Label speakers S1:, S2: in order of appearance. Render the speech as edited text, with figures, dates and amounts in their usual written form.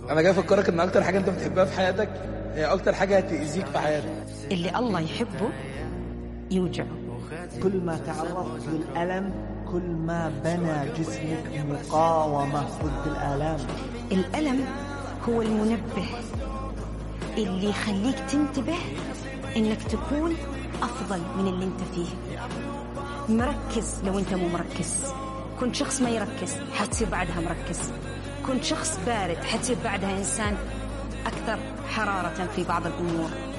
S1: انا جاي افكرك ان اكتر حاجه انت بتحبها في حياتك هي اكتر حاجه هتأذيك في حياتك.
S2: اللي الله يحبه يوجعه.
S3: كل ما تعرضت للألم كل ما بنى جسمك مقاومة ضد الآلام.
S2: الألم هو المنبه اللي يخليك تنتبه إنك تكون أفضل من اللي انت فيه. مركز، لو انت مو مركز كنت شخص ما يركز حتصير بعدها مركز. كنت شخص بارد حتصير بعدها إنسان أكثر حرارة في بعض الأمور.